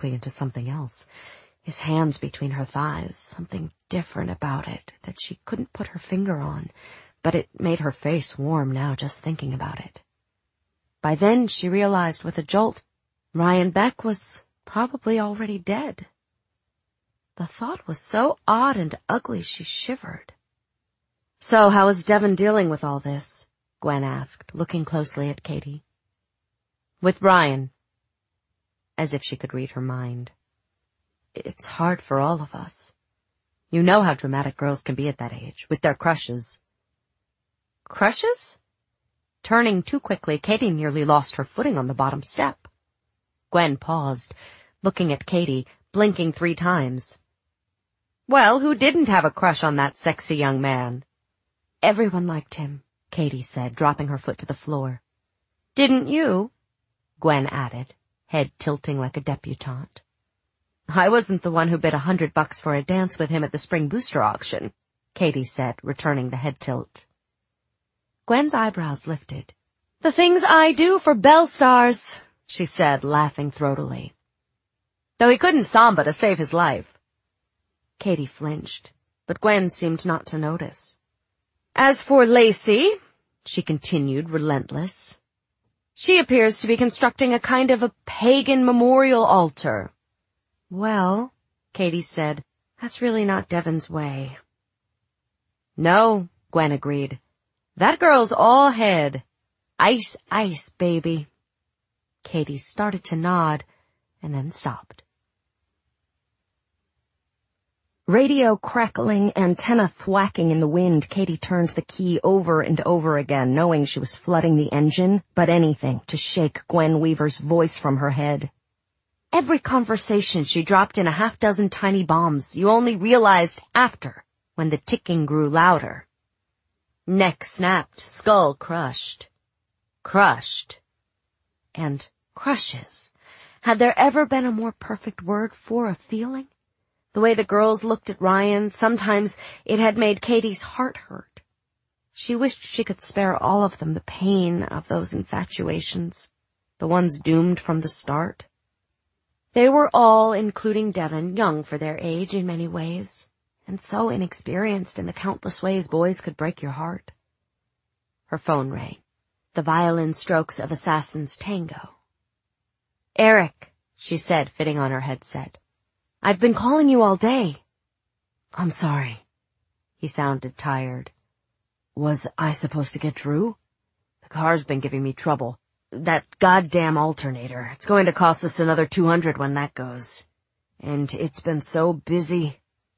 quickly into something else. His hands between her thighs, something different about it that she couldn't put her finger on, but it made her face warm now just thinking about it. By then she realized with a jolt, Ryan Beck was probably already dead. The thought was so odd and ugly she shivered. "So how is Devon dealing with all this?" Gwen asked, looking closely at Katie. "With Ryan," as if she could read her mind. "It's hard for all of us. You know how dramatic girls can be at that age, with their crushes." "Crushes?" Turning too quickly, Katie nearly lost her footing on the bottom step. Gwen paused, looking at Katie, blinking 3 times. "Well, who didn't have a crush on that sexy young man?" "Everyone liked him," Katie said, dropping her foot to the floor. "Didn't you?" Gwen added, head tilting like a debutante. "I wasn't the one who bid $100 for a dance with him at the spring booster auction," Katie said, returning the head tilt. Gwen's eyebrows lifted. "The things I do for Belle Stars," she said, laughing throatily. "Though he couldn't samba to save his life." Katie flinched, but Gwen seemed not to notice. "As for Lacey," she continued, relentless, "she appears to be constructing a kind of a pagan memorial altar." "Well," Katie said, "that's really not Devon's way." "No," Gwen agreed. "That girl's all head. Ice, ice, baby." Katie started to nod, and then stopped. Radio crackling, antenna thwacking in the wind, Katie turned the key over and over again, knowing she was flooding the engine, but anything to shake Gwen Weaver's voice from her head. Every conversation she dropped in a 6 tiny bombs you only realized after, when the ticking grew louder. Neck snapped, skull crushed. Crushed. And crushes. Had there ever been a more perfect word for a feeling? The way the girls looked at Ryan, sometimes it had made Katie's heart hurt. She wished she could spare all of them the pain of those infatuations, the ones doomed from the start. They were all, including Devon, young for their age in many ways, and so inexperienced in the countless ways boys could break your heart. Her phone rang, the violin strokes of Assassin's Tango. "Eric," she said, fitting on her headset. "I've been calling you all day." "I'm sorry." He sounded tired. "Was I supposed to get Drew? The car's been giving me trouble. That goddamn alternator. It's going to cost us another $200 when that goes. And it's been so busy."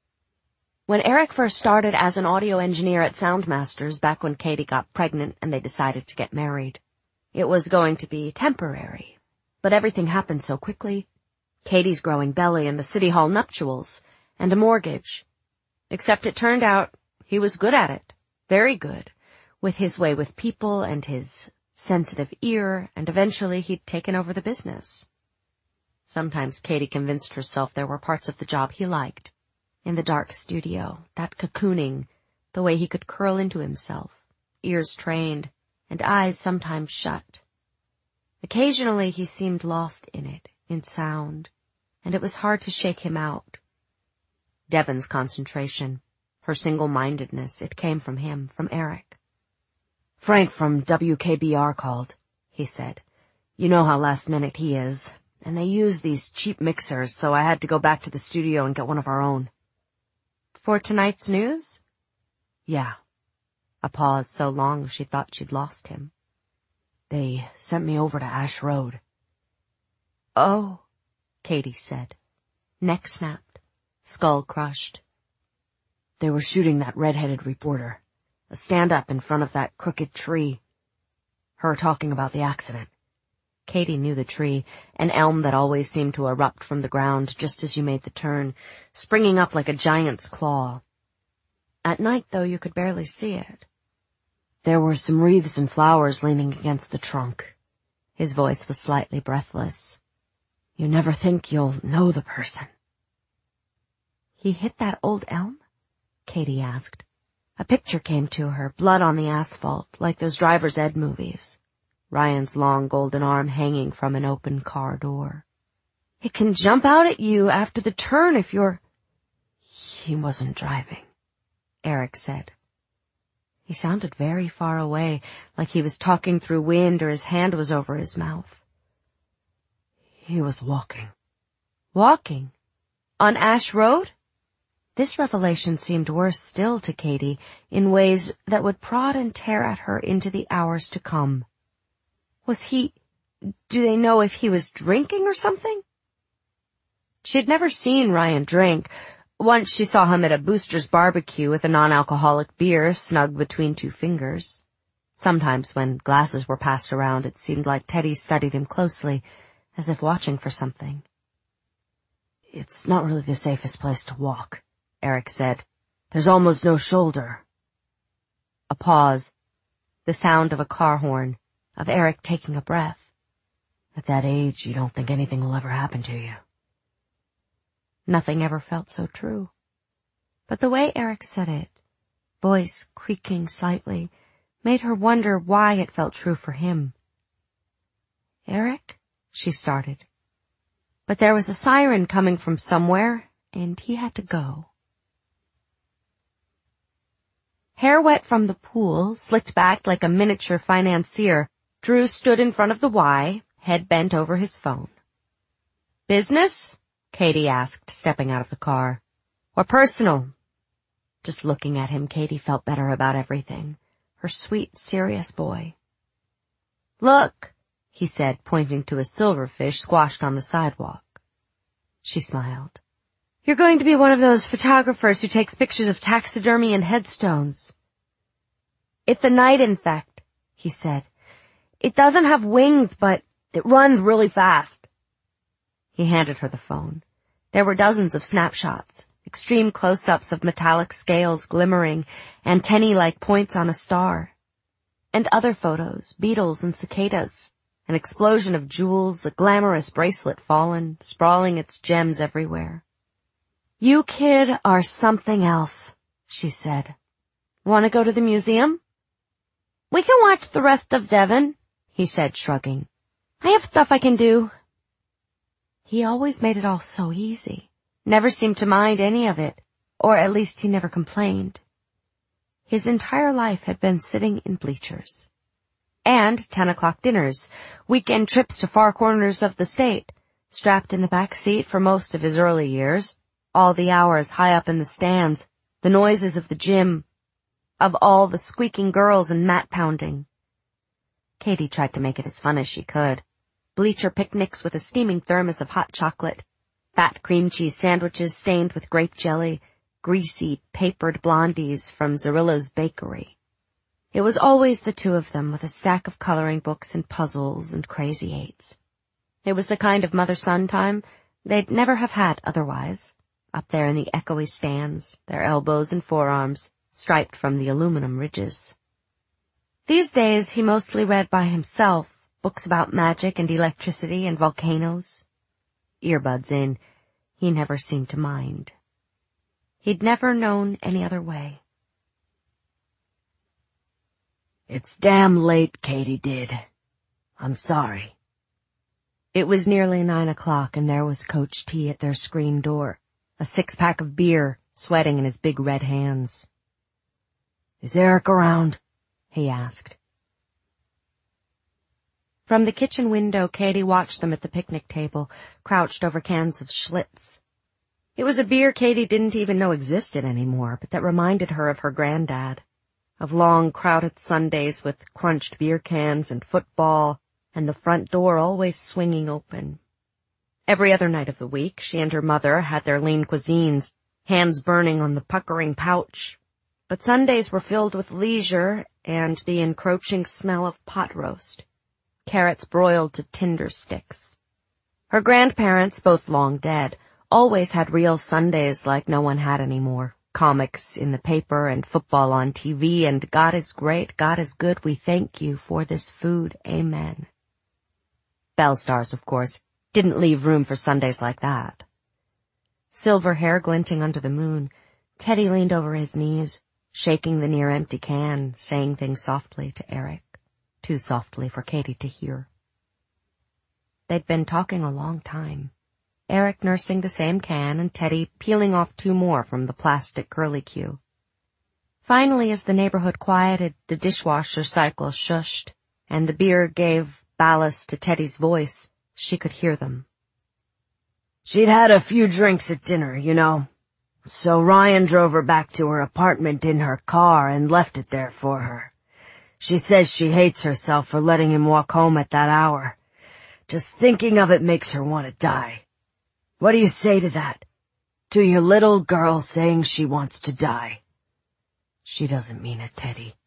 When Eric first started as an audio engineer at Soundmasters, back when Katie got pregnant and they decided to get married, it was going to be temporary. But everything happened so quickly. Katie's growing belly and the City Hall nuptials, and a mortgage. Except it turned out he was good at it, very good, with his way with people and his sensitive ear, and eventually he'd taken over the business. Sometimes Katie convinced herself there were parts of the job he liked. In the dark studio, that cocooning, the way he could curl into himself, ears trained, and eyes sometimes shut. Occasionally he seemed lost in it, in sound, and it was hard to shake him out. Devon's concentration, her single-mindedness, it came from him, from Eric. "Frank from WKBR called," he said. "You know how last minute he is, and they use these cheap mixers, so I had to go back to the studio and get one of our own." "For tonight's news?" "Yeah." A pause so long she thought she'd lost him. "They sent me over to Ash Road." "Oh," Katie said. Neck snapped, skull crushed. "They were shooting that red-headed reporter. A stand-up in front of that crooked tree. Her talking about the accident." Katie knew the tree, an elm that always seemed to erupt from the ground just as you made the turn, springing up like a giant's claw. At night, though, you could barely see it. "There were some wreaths and flowers leaning against the trunk." His voice was slightly breathless. "You never think you'll know the person." "He hit that old elm?" Katie asked. A picture came to her, blood on the asphalt, like those driver's ed movies. Ryan's long golden arm hanging from an open car door. It can jump out at you after the turn if you're... He wasn't driving, Eric said. He sounded very far away, like he was talking through wind or his hand was over his mouth. He was walking. Walking? On Ash Road? This revelation seemed worse still to Katie, in ways that would prod and tear at her into the hours to come. Was he... Do they know if he was drinking or something? She'd never seen Ryan drink. Once she saw him at a Booster's barbecue with a non-alcoholic beer snug between two fingers. Sometimes when glasses were passed around, it seemed like Teddy studied him closely, as if watching for something. It's not really the safest place to walk, Eric said. There's almost no shoulder. A pause. The sound of a car horn, of Eric taking a breath. At that age, you don't think anything will ever happen to you. Nothing ever felt so true. But the way Eric said it, voice creaking slightly, made her wonder why it felt true for him. Eric? She started. But there was a siren coming from somewhere, and he had to go. Hair wet from the pool, slicked back like a miniature financier, Drew stood in front of the Y, head bent over his phone. Business? Katie asked, stepping out of the car. Or personal? Just looking at him, Katie felt better about everything. Her sweet, serious boy. Look, he said, pointing to a silverfish squashed on the sidewalk. She smiled. You're going to be one of those photographers who takes pictures of taxidermy and headstones. It's a night insect, he said. It doesn't have wings, but it runs really fast. He handed her the phone. There were dozens of snapshots, extreme close-ups of metallic scales glimmering, antennae-like points on a star. And other photos, beetles and cicadas, an explosion of jewels, a glamorous bracelet fallen, sprawling its gems everywhere. You, kid, are something else, she said. Want to go to the museum? We can watch the rest of Devon, he said, shrugging. I have stuff I can do. He always made it all so easy, never seemed to mind any of it, or at least he never complained. His entire life had been sitting in bleachers. And 10 o'clock dinners, weekend trips to far corners of the state, strapped in the back seat for most of his early years, all the hours high up in the stands, the noises of the gym, of all the squeaking girls and mat pounding. Katie tried to make it as fun as she could. Bleacher picnics with a steaming thermos of hot chocolate, fat cream cheese sandwiches stained with grape jelly, greasy, papered blondies from Zerillo's bakery. It was always the two of them with a stack of coloring books and puzzles and crazy eights. It was the kind of mother-son time they'd never have had otherwise, up there in the echoey stands, their elbows and forearms striped from the aluminum ridges. These days he mostly read by himself, books about magic and electricity and volcanoes. Earbuds in, he never seemed to mind. He'd never known any other way. It's damn late, Katie did. I'm sorry. It was nearly 9 o'clock and there was Coach T at their screen door, a 6-pack of beer, sweating in his big red hands. Is Eric around? He asked. From the kitchen window, Katie watched them at the picnic table, crouched over cans of Schlitz. It was a beer Katie didn't even know existed anymore, but that reminded her of her granddad, of long, crowded Sundays with crunched beer cans and football, and the front door always swinging open. Every other night of the week, she and her mother had their lean cuisines, hands burning on the puckering pouch, but Sundays were filled with leisure and the encroaching smell of pot roast. Carrots broiled to tinder sticks. Her grandparents, both long dead, always had real Sundays like no one had anymore. Comics in the paper and football on TV and God is great, God is good, we thank you for this food, amen. Bellstars, of course, didn't leave room for Sundays like that. Silver hair glinting under the moon, Teddy leaned over his knees, shaking the near-empty can, saying things softly to Eric. Too softly for Katie to hear. They'd been talking a long time. Eric nursing the same can and Teddy peeling off 2 more from the plastic curlicue. Finally, as the neighborhood quieted, the dishwasher cycle shushed, and the beer gave ballast to Teddy's voice. She could hear them. She'd had a few drinks at dinner, you know. So Ryan drove her back to her apartment in her car and left it there for her. She says she hates herself for letting him walk home at that hour. Just thinking of it makes her want to die. What do you say to that? To your little girl saying she wants to die? She doesn't mean it, Teddy.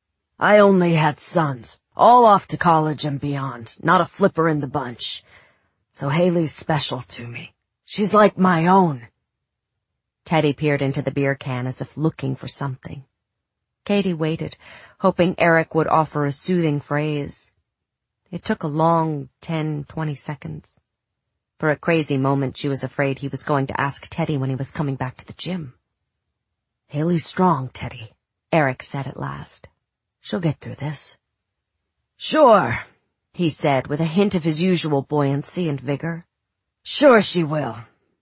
I only had sons, all off to college and beyond, not a flipper in the bunch. So Haley's special to me. She's like my own. Teddy peered into the beer can as if looking for something. Katie waited, hoping Eric would offer a soothing phrase. It took a long 10-20 seconds. For a crazy moment, she was afraid he was going to ask Teddy when he was coming back to the gym. Haley's strong, Teddy, Eric said at last. She'll get through this. Sure, he said with a hint of his usual buoyancy and vigor. Sure she will.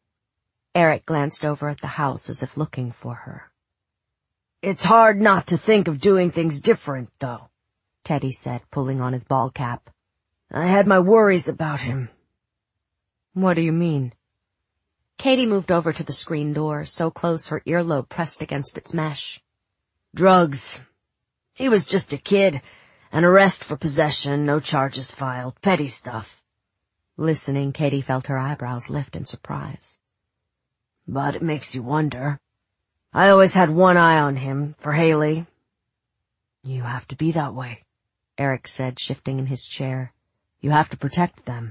Eric glanced over at the house as if looking for her. It's hard not to think of doing things different, though, Teddy said, pulling on his ball cap. I had my worries about him. What do you mean? Katie moved over to the screen door, so close her earlobe pressed against its mesh. Drugs. He was just a kid. An arrest for possession, no charges filed, petty stuff. Listening, Katie felt her eyebrows lift in surprise. But it makes you wonder. I always had one eye on him, for Haley. You have to be that way, Eric said, shifting in his chair. You have to protect them.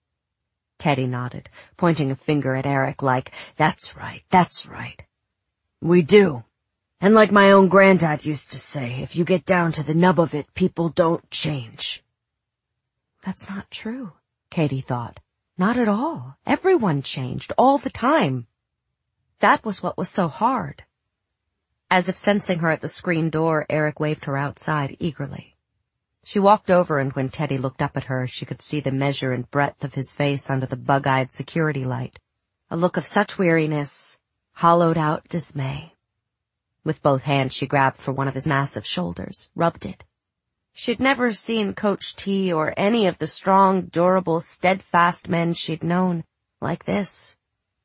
Teddy nodded, pointing a finger at Eric like, that's right, that's right. We do. And like my own granddad used to say, if you get down to the nub of it, people don't change. That's not true, Katie thought. Not at all. Everyone changed, all the time. That was what was so hard. As if sensing her at the screen door, Eric waved her outside eagerly. She walked over, and when Teddy looked up at her, she could see the measure and breadth of his face under the bug-eyed security light. A look of such weariness, hollowed-out dismay. With both hands she grabbed for one of his massive shoulders, rubbed it. She'd never seen Coach T or any of the strong, durable, steadfast men she'd known like this.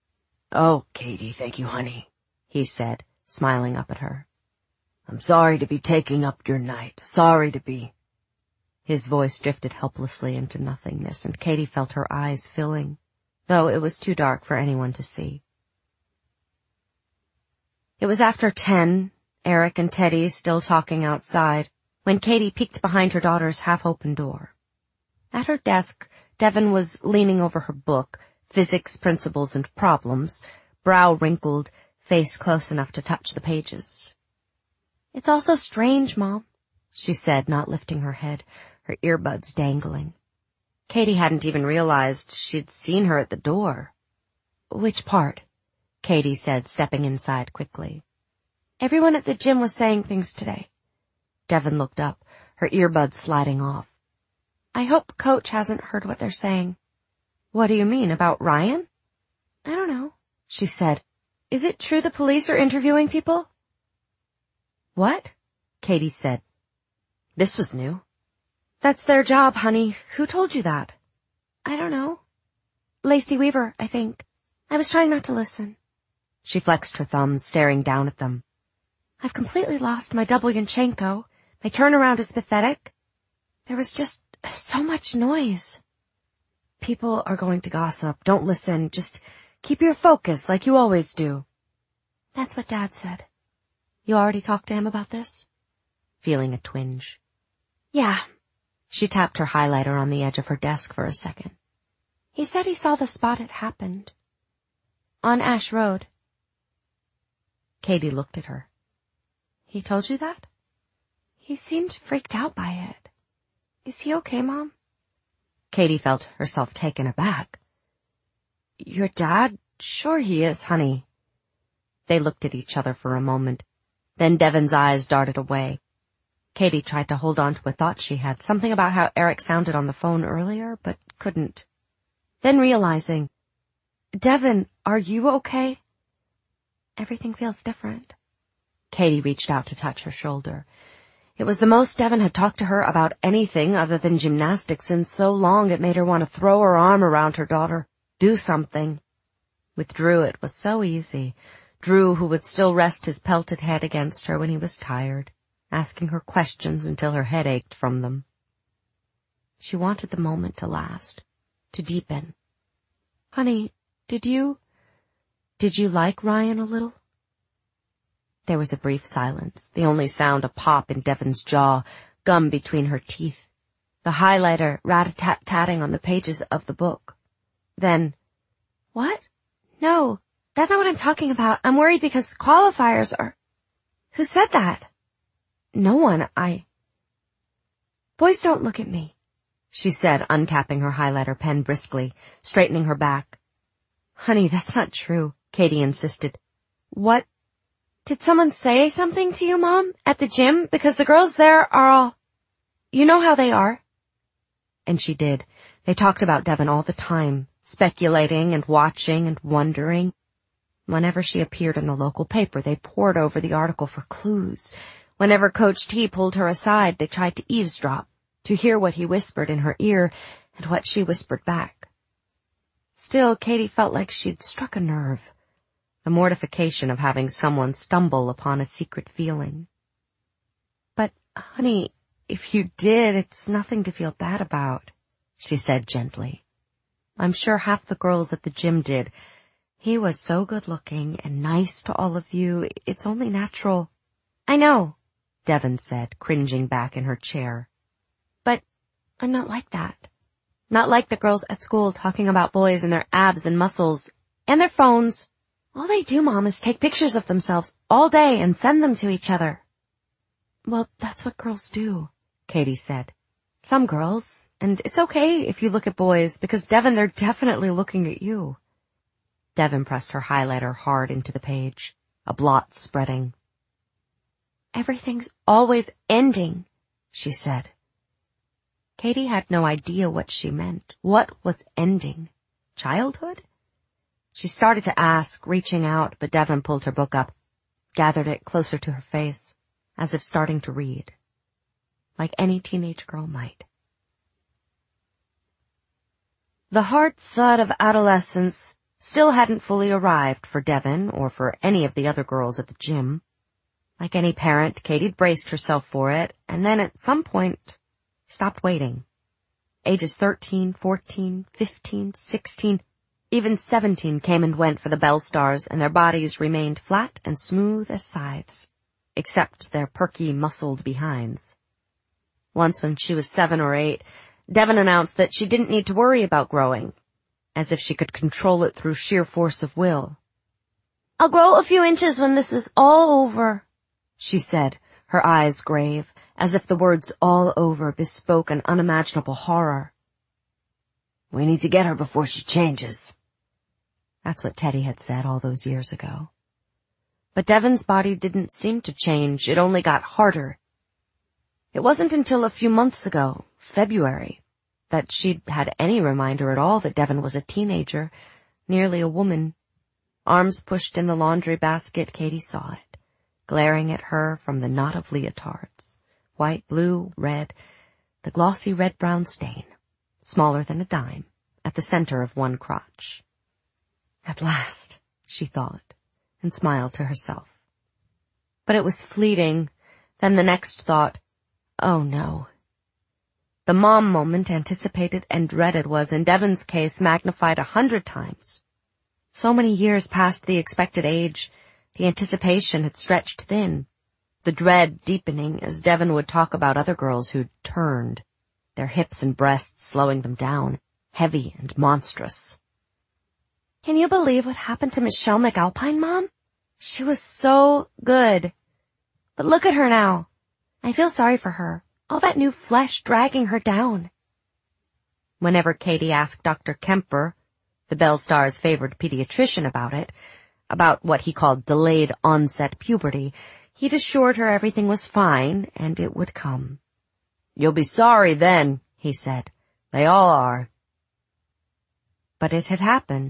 Oh, Katie, thank you, honey, he said, smiling up at her. I'm sorry to be taking up your night. Sorry to be. His voice drifted helplessly into nothingness, and Katie felt her eyes filling, though it was too dark for anyone to see. It was after 10, Eric and Teddy still talking outside, when Katie peeked behind her daughter's half-open door. At her desk, Devon was leaning over her book, Physics, Principles, and Problems, brow wrinkled, face close enough to touch the pages. It's all so strange, Mom, she said, not lifting her head, her earbuds dangling. Katie hadn't even realized she'd seen her at the door. Which part? Katie said, stepping inside quickly. Everyone at the gym was saying things today. Devon looked up, her earbuds sliding off. I hope Coach hasn't heard what they're saying. What do you mean, about Ryan? I don't know, she said. Is it true the police are interviewing people? What? Katie said. This was new. That's their job, honey. Who told you that? I don't know. Lacey Weaver, I think. I was trying not to listen. She flexed her thumbs, staring down at them. I've completely lost my double Yanchenko. My turnaround is pathetic. There was just so much noise. People are going to gossip. Don't listen. Just keep your focus like you always do. That's what Dad said. You already talked to him about this? Feeling a twinge. Yeah. She tapped her highlighter on the edge of her desk for a second. He said he saw the spot it happened. On Ash Road. Katie looked at her. He told you that? He seemed freaked out by it. Is he okay, Mom? Katie felt herself taken aback. Your dad? Sure he is, honey. They looked at each other for a moment. Then Devon's eyes darted away. Katie tried to hold on to a thought she had, something about how Eric sounded on the phone earlier, but couldn't. Then realizing, Devin, are you okay? Everything feels different. Katie reached out to touch her shoulder. It was the most Devin had talked to her about anything other than gymnastics in so long it made her want to throw her arm around her daughter, do something. With Drew it was so easy. Drew, who would still rest his pelted head against her when he was tired, asking her questions until her head ached from them. She wanted the moment to last, to deepen. Honey, did you like Ryan a little? There was a brief silence, the only sound a pop in Devin's jaw, gum between her teeth, the highlighter rat-a-tat-tatting on the pages of the book. Then, what? No, that's not what I'm talking about. I'm worried because qualifiers are... Who said that? No one, Boys don't look at me, she said, uncapping her highlighter pen briskly, straightening her back. Honey, that's not true, Katie insisted. What? Did someone say something to you, Mom, at the gym? Because the girls there are all... You know how they are. And she did. They talked about Devin all the time, speculating and watching and wondering. Whenever she appeared in the local paper, they pored over the article for clues. Whenever Coach T pulled her aside, they tried to eavesdrop, to hear what he whispered in her ear and what she whispered back. Still, Katie felt like she'd struck a nerve. The mortification of having someone stumble upon a secret feeling. But, honey, if you did, it's nothing to feel bad about, she said gently. I'm sure half the girls at the gym did. He was so good-looking and nice to all of you. It's only natural. I know, Devin said, cringing back in her chair. But I'm not like that. Not like the girls at school talking about boys and their abs and muscles and their phones. All they do, Mom, is take pictures of themselves all day and send them to each other. Well, that's what girls do, Katie said. Some girls, and it's okay if you look at boys, because Devin, they're definitely looking at you. Devin pressed her highlighter hard into the page, a blot spreading. Everything's always ending, she said. Katie had no idea what she meant. What was ending? Childhood? She started to ask, reaching out, but Devin pulled her book up, gathered it closer to her face, as if starting to read, like any teenage girl might. The hard thud of adolescence still hadn't fully arrived for Devin or for any of the other girls at the gym. Like any parent, Katie'd braced herself for it, and then at some point stopped waiting. Ages 13, 14, 15, 16... Even 17 came and went for the Bellstars, and their bodies remained flat and smooth as scythes, except their perky, muscled behinds. Once when she was 7 or 8, Devin announced that she didn't need to worry about growing, as if she could control it through sheer force of will. I'll grow a few inches when this is all over, she said, her eyes grave, as if the words all over bespoke an unimaginable horror. We need to get her before she changes. That's what Teddy had said all those years ago. But Devin's body didn't seem to change. It only got harder. It wasn't until a few months ago, February, that she'd had any reminder at all that Devin was a teenager, nearly a woman. Arms pushed in the laundry basket, Katie saw it, glaring at her from the knot of leotards. White, blue, red, the glossy red-brown stain, smaller than a dime, at the center of one crotch. At last, she thought, and smiled to herself. But it was fleeting. Then the next thought, oh no. The mom moment anticipated and dreaded was, in Devin's case, magnified 100 times. So many years past the expected age, the anticipation had stretched thin, the dread deepening as Devin would talk about other girls who'd turned, their hips and breasts slowing them down, heavy and monstrous. Can you believe what happened to Michelle McAlpine, Mom? She was so good. But look at her now. I feel sorry for her. All that new flesh dragging her down. Whenever Katie asked Dr. Kemper, the Bellstars' favored pediatrician, about what he called delayed onset puberty, he'd assured her everything was fine and it would come. You'll be sorry then, he said. They all are. But it had happened,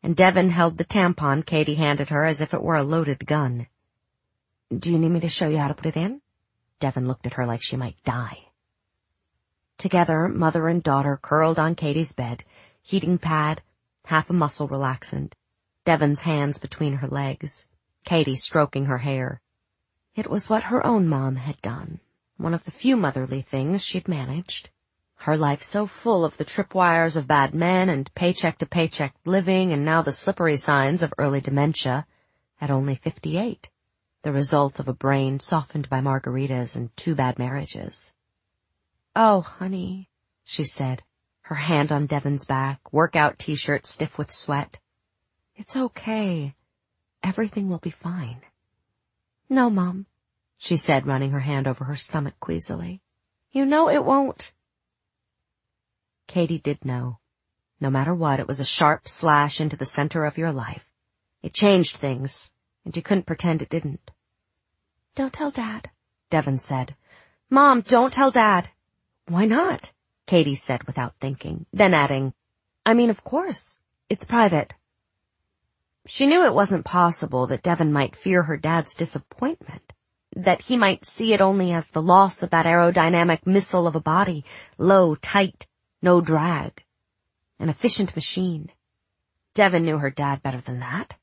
and Devon held the tampon Katie handed her as if it were a loaded gun. "Do you need me to show you how to put it in?" Devon looked at her like she might die. Together, mother and daughter curled on Katie's bed, heating pad, half a muscle relaxant, Devon's hands between her legs, Katie stroking her hair. It was what her own mom had done, one of the few motherly things she'd managed. Her life so full of the tripwires of bad men and paycheck-to-paycheck living and now the slippery signs of early dementia, at only 58, the result of a brain softened by margaritas and 2 bad marriages. "Oh, honey," she said, her hand on Devon's back, workout t-shirt stiff with sweat. "It's okay. Everything will be fine." "No, Mom," she said, running her hand over her stomach queasily. "You know it won't." Katie did know. No matter what, it was a sharp slash into the center of your life. It changed things, and you couldn't pretend it didn't. "Don't tell Dad," Devon said. "Mom, don't tell Dad." "Why not?" Katie said without thinking, then adding, "I mean, of course. It's private." She knew it wasn't possible that Devon might fear her dad's disappointment, that he might see it only as the loss of that aerodynamic missile of a body, low, tight, no drag, an efficient machine. Devon knew her dad better than that.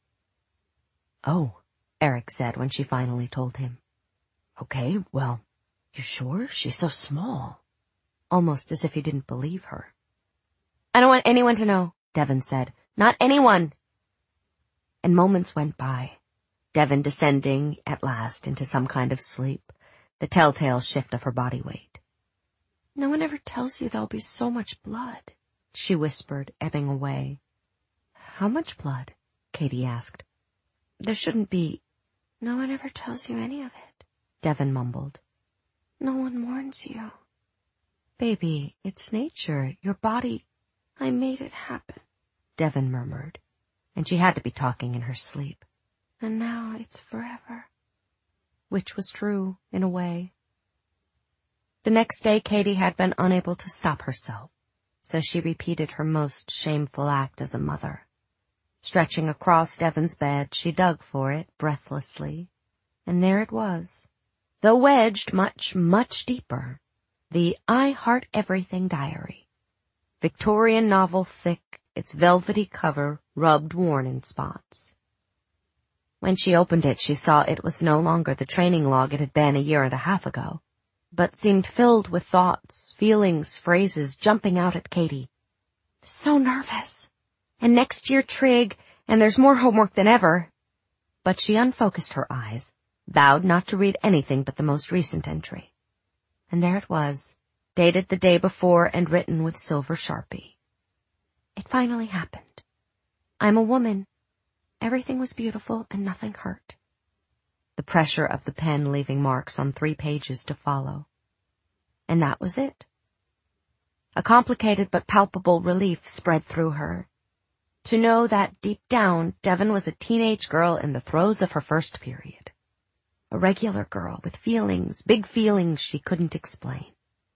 "Oh," Eric said when she finally told him. "Okay, well, you sure? She's so small." Almost as if he didn't believe her. "I don't want anyone to know," Devon said. "Not anyone." And moments went by, Devon descending at last into some kind of sleep, the telltale shift of her body weight. "No one ever tells you there'll be so much blood," she whispered, ebbing away. "How much blood?" Katie asked. "There shouldn't be." "No one ever tells you any of it," Devon mumbled. "No one warns you." "Baby, it's nature. Your body—" "I made it happen," Devon murmured, and she had to be talking in her sleep. "And now it's forever." Which was true, in a way. The next day Katie had been unable to stop herself, so she repeated her most shameful act as a mother. Stretching across Devon's bed, she dug for it, breathlessly, and there it was, though wedged much, much deeper, the I Heart Everything diary. Victorian novel thick, its velvety cover rubbed worn in spots. When she opened it, she saw it was no longer the training log it had been a year and a half ago, but seemed filled with thoughts, feelings, phrases jumping out at Katie. "So nervous. And next year trig, and there's more homework than ever." But she unfocused her eyes, vowed not to read anything but the most recent entry. And there it was, dated the day before and written with silver Sharpie. "It finally happened. I'm a woman. Everything was beautiful and nothing hurt." The pressure of the pen leaving marks on 3 pages to follow. And that was it. A complicated but palpable relief spread through her. To know that deep down, Devon was a teenage girl in the throes of her first period. A regular girl with feelings, big feelings she couldn't explain.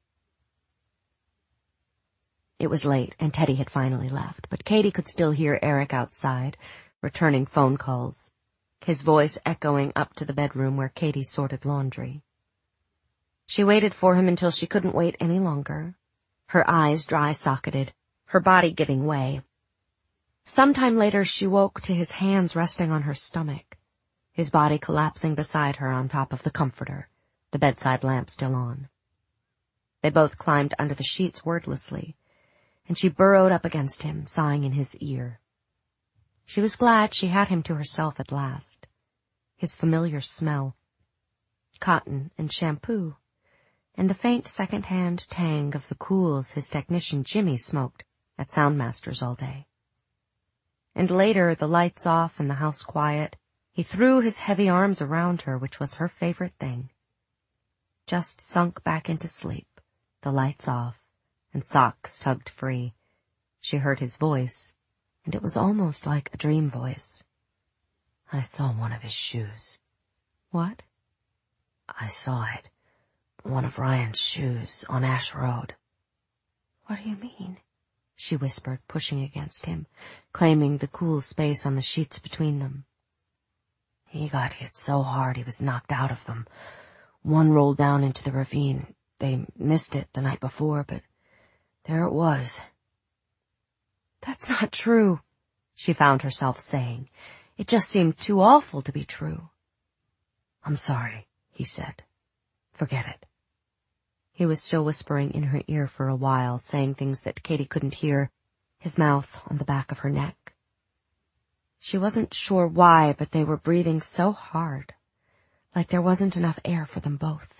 It was late, and Teddy had finally left, but Katie could still hear Eric outside, returning phone calls, his voice echoing up to the bedroom where Katie sorted laundry. She waited for him until she couldn't wait any longer, her eyes dry-socketed, her body giving way. Sometime later she woke to his hands resting on her stomach, his body collapsing beside her on top of the comforter, the bedside lamp still on. They both climbed under the sheets wordlessly, and she burrowed up against him, sighing in his ear. She was glad she had him to herself at last. His familiar smell, cotton and shampoo, and the faint second-hand tang of the cools his technician Jimmy smoked at Soundmasters all day. And later, the lights off and the house quiet, he threw his heavy arms around her, which was her favorite thing. Just sunk back into sleep, the lights off, and socks tugged free. She heard his voice, and it was almost like a dream voice. "I saw one of his shoes." "What?" "I saw it. One of Ryan's shoes on Ash Road." "What do you mean?" she whispered, pushing against him, claiming the cool space on the sheets between them. He got hit so hard he was knocked out of them. One rolled down into the ravine. They missed it the night before, but there it was. That's not true, she found herself saying. It just seemed too awful to be true. I'm sorry, he said. Forget it. He was still whispering in her ear for a while, saying things that Katie couldn't hear, his mouth on the back of her neck. She wasn't sure why, but they were breathing so hard, like there wasn't enough air for them both.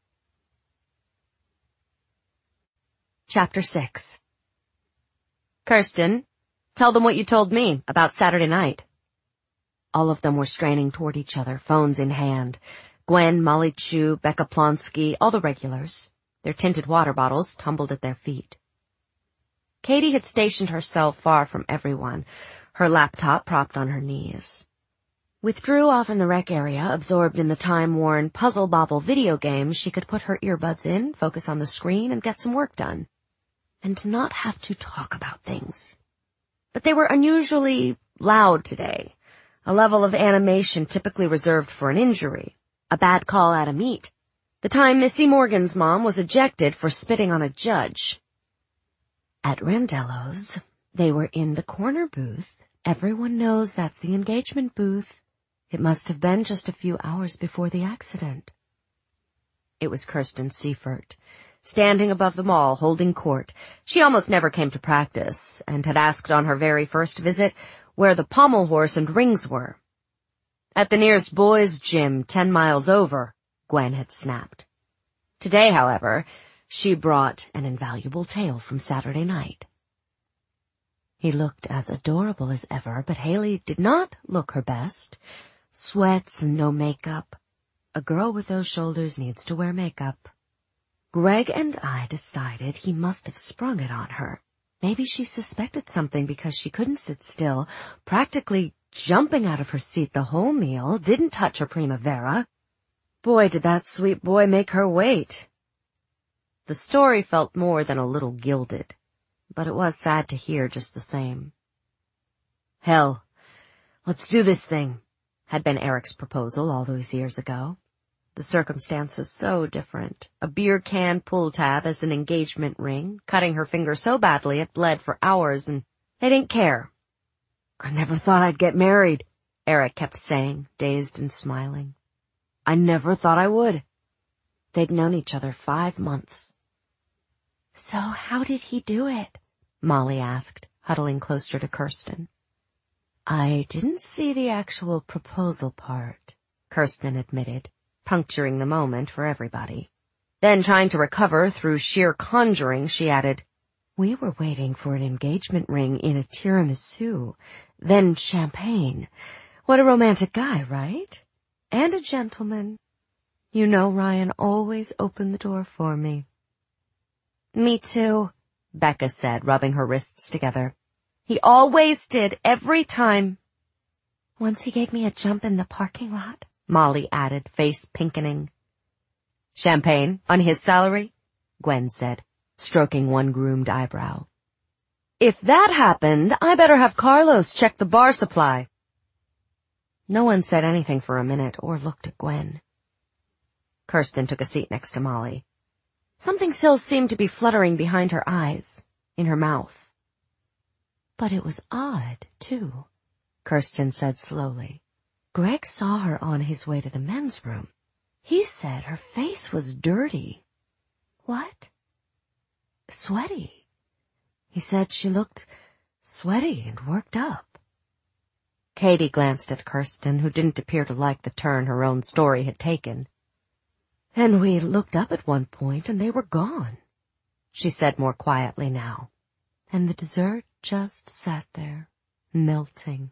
Chapter 6. Kirsten, tell them what you told me about Saturday night. All of them were straining toward each other, phones in hand. Gwen, Molly Chu, Becca Plonsky, all the regulars. Their tinted water bottles tumbled at their feet. Katie had stationed herself far from everyone, her laptop propped on her knees. With Drew off in the rec area, absorbed in the time-worn Puzzle Bobble video game, she could put her earbuds in, focus on the screen, and get some work done. And to not have to talk about things. But they were unusually loud today, a level of animation typically reserved for an injury, a bad call at a meet. The time Missy Morgan's mom was ejected for spitting on a judge. At Randello's, they were in the corner booth. Everyone knows that's the engagement booth. It must have been just a few hours before the accident. It was Kirsten Seifert, standing above them all, holding court. She almost never came to practice, and had asked on her very first visit where the pommel horse and rings were. At the nearest boys' gym 10 miles over, Gwen had snapped. Today, however, she brought an invaluable tale from Saturday night. He looked as adorable as ever, but Haley did not look her best. Sweats and no makeup. A girl with those shoulders needs to wear makeup. Greg and I decided he must have sprung it on her. Maybe she suspected something because she couldn't sit still, practically jumping out of her seat the whole meal, didn't touch her Primavera. Boy, did that sweet boy make her wait. The story felt more than a little gilded, but it was sad to hear just the same. Hell, let's do this thing, had been Eric's proposal all those years ago. The circumstances so different. A beer can pull tab as an engagement ring, cutting her finger so badly it bled for hours, and they didn't care. I never thought I'd get married, Eric kept saying, dazed and smiling. I never thought I would. They'd known each other 5 months. So how did he do it? Molly asked, huddling closer to Kirsten. I didn't see the actual proposal part, Kirsten admitted, puncturing the moment for everybody. Then, trying to recover through sheer conjuring, she added, We were waiting for an engagement ring in a tiramisu, then champagne. What a romantic guy, right? And a gentleman. You know Ryan always opened the door for me. Me too, Becca said, rubbing her wrists together. He always did, every time. Once he gave me a jump in the parking lot, Molly added, face pinkening. Champagne on his salary? Gwen said, stroking one groomed eyebrow. If that happened, I better have Carlos check the bar supply. No one said anything for a minute or looked at Gwen. Kirsten took a seat next to Molly. Something still seemed to be fluttering behind her eyes, in her mouth. But it was odd, too, Kirsten said slowly. Greg saw her on his way to the men's room. He said her face was dirty. What? Sweaty. He said she looked sweaty and worked up. Katie glanced at Kirsten, who didn't appear to like the turn her own story had taken. And we looked up at one point and they were gone, she said more quietly now. And the dessert just sat there, melting.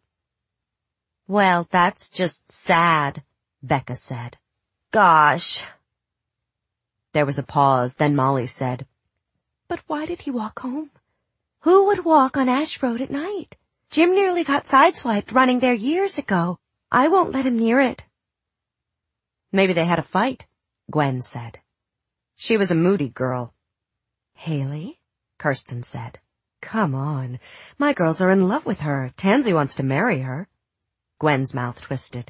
Well, that's just sad, Becca said. Gosh. There was a pause, then Molly said, But why did he walk home? Who would walk on Ash Road at night? Jim nearly got sideswiped running there years ago. I won't let him near it. Maybe they had a fight, Gwen said. She was a moody girl. Haley, Kirsten said, Come on. My girls are in love with her. Tansy wants to marry her. Gwen's mouth twisted.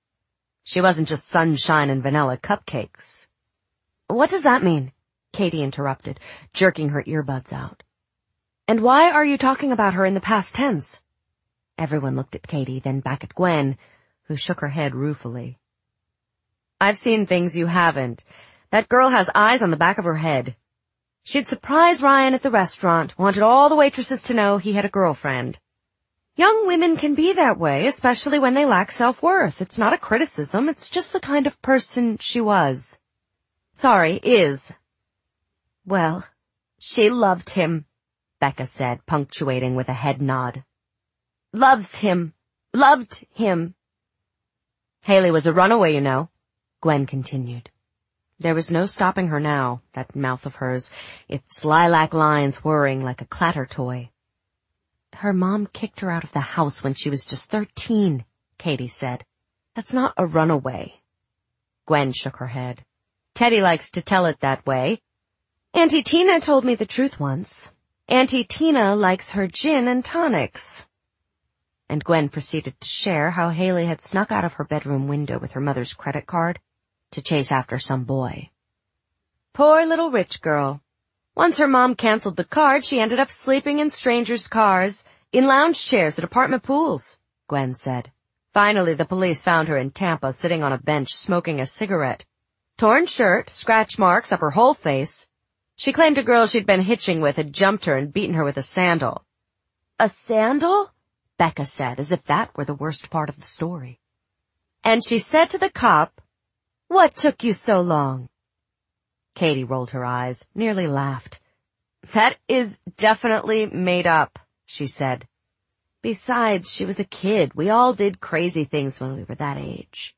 She wasn't just sunshine and vanilla cupcakes. What does that mean? Katie interrupted, jerking her earbuds out. And why are you talking about her in the past tense? Everyone looked at Katie, then back at Gwen, who shook her head ruefully. I've seen things you haven't. That girl has eyes on the back of her head. She'd surprise Ryan at the restaurant, wanted all the waitresses to know he had a girlfriend. Young women can be that way, especially when they lack self-worth. It's not a criticism, it's just the kind of person she was. Sorry, is. Well, she loved him, Becca said, punctuating with a head nod. Loves him. Loved him. Haley was a runaway, you know, Gwen continued. There was no stopping her now, that mouth of hers, its lilac lines whirring like a clatter toy. Her mom kicked her out of the house when she was just 13, Katie said. That's not a runaway. Gwen shook her head. Teddy likes to tell it that way. Auntie Tina told me the truth once. Auntie Tina likes her gin and tonics. And Gwen proceeded to share how Haley had snuck out of her bedroom window with her mother's credit card to chase after some boy. Poor little rich girl. Once her mom canceled the card, she ended up sleeping in strangers' cars, in lounge chairs at apartment pools, Gwen said. Finally, the police found her in Tampa sitting on a bench smoking a cigarette. Torn shirt, scratch marks up her whole face. She claimed a girl she'd been hitching with had jumped her and beaten her with a sandal. A sandal? Becca said, as if that were the worst part of the story. And she said to the cop, "What took you so long?" Katie rolled her eyes, nearly laughed. That is definitely made up, she said. Besides, she was a kid. We all did crazy things when we were that age.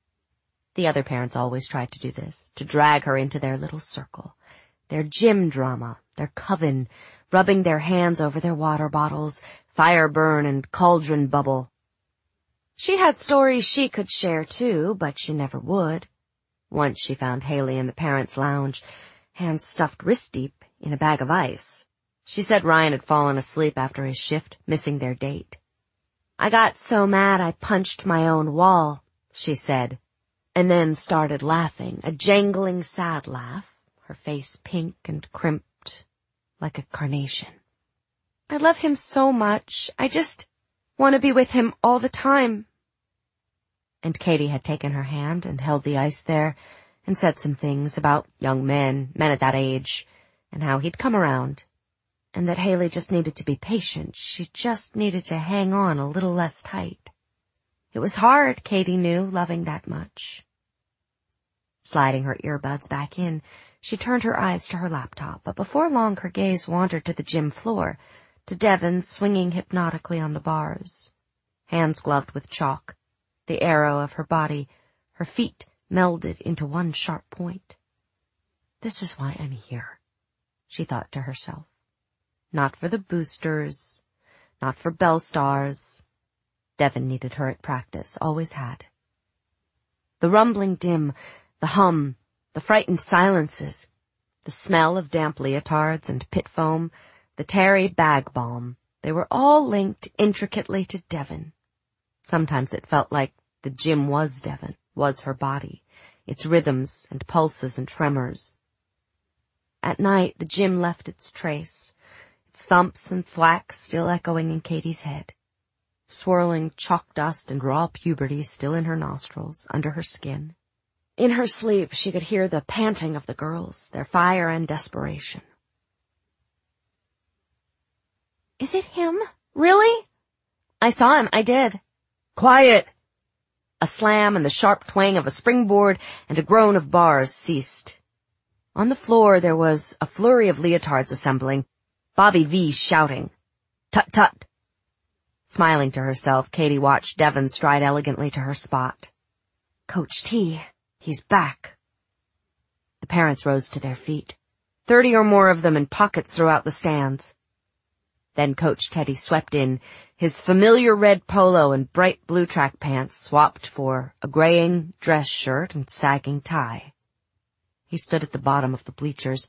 The other parents always tried to do this, to drag her into their little circle, their gym drama, their coven, rubbing their hands over their water bottles, fire burn and cauldron bubble. She had stories she could share too, but she never would. Once she found Haley in the parents' lounge, hands stuffed wrist-deep in a bag of ice. She said Ryan had fallen asleep after his shift, missing their date. I got so mad I punched my own wall, she said, and then started laughing, a jangling, sad laugh, her face pink and crimped like a carnation. I love him so much. I just want to be with him all the time. And Katie had taken her hand and held the ice there and said some things about young men at that age, and how he'd come around, and that Haley just needed to be patient. She just needed to hang on a little less tight. It was hard, Katie knew, loving that much. Sliding her earbuds back in, she turned her eyes to her laptop, but before long her gaze wandered to the gym floor, to Devon swinging hypnotically on the bars, hands gloved with chalk, the arrow of her body, her feet melded into one sharp point. This is why I'm here, she thought to herself. Not for the boosters, not for Bell Stars. Devon needed her at practice, always had. The rumbling dim, the hum, the frightened silences, the smell of damp leotards and pit foam, the tarry bag balm, they were all linked intricately to Devon. Sometimes it felt like the gym was Devon, was her body, its rhythms and pulses and tremors. At night, the gym left its trace, its thumps and thwacks still echoing in Katie's head, swirling chalk dust and raw puberty still in her nostrils, under her skin. In her sleep, she could hear the panting of the girls, their fire and desperation. Is it him? Really? I saw him, I did. Quiet! A slam and the sharp twang of a springboard and a groan of bars ceased. On the floor there was a flurry of leotards assembling, Bobby V shouting, "Tut tut!" Smiling to herself, Katie watched Devon stride elegantly to her spot. Coach T, he's back. The parents rose to their feet, 30 or more of them in pockets throughout the stands. Then Coach Teddy swept in, his familiar red polo and bright blue track pants swapped for a graying dress shirt and sagging tie. He stood at the bottom of the bleachers,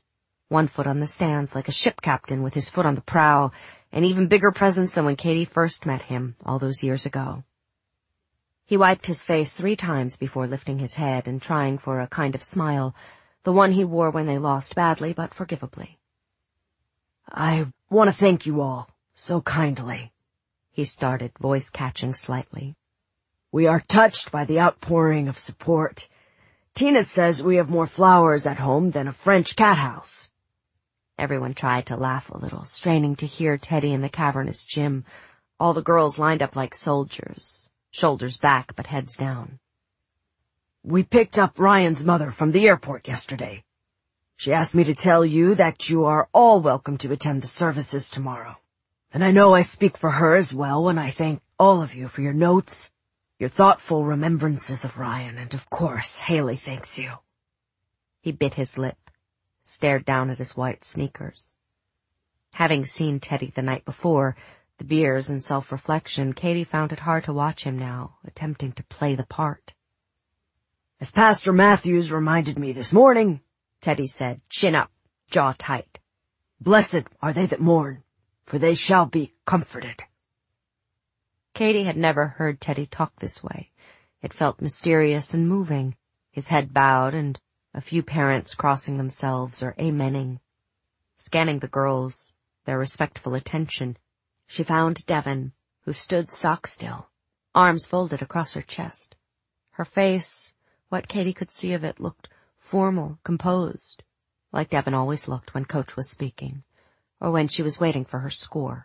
one foot on the stands like a ship captain with his foot on the prow, an even bigger presence than when Katie first met him all those years ago. He wiped his face 3 times before lifting his head and trying for a kind of smile, the one he wore when they lost badly but forgivably. "I want to thank you all so kindly," he started, voice catching slightly. "We are touched by the outpouring of support. Tina says we have more flowers at home than a French cat house." Everyone tried to laugh a little, straining to hear Teddy in the cavernous gym, all the girls lined up like soldiers, shoulders back but heads down. "We picked up Ryan's mother from the airport yesterday. She asked me to tell you that you are all welcome to attend the services tomorrow. And I know I speak for her as well when I thank all of you for your notes, your thoughtful remembrances of Ryan, and of course, Haley thanks you." He bit his lip, stared down at his white sneakers. Having seen Teddy the night before, the beers and self-reflection, Katie found it hard to watch him now, attempting to play the part. "As Pastor Matthews reminded me this morning," Teddy said, chin up, jaw tight, "blessed are they that mourn, for they shall be comforted." Katie had never heard Teddy talk this way. It felt mysterious and moving, his head bowed and a few parents crossing themselves or amening. Scanning the girls, their respectful attention, she found Devon, who stood stock-still, arms folded across her chest. Her face, what Katie could see of it, looked formal, composed, like Devon always looked when Coach was speaking, or when she was waiting for her score.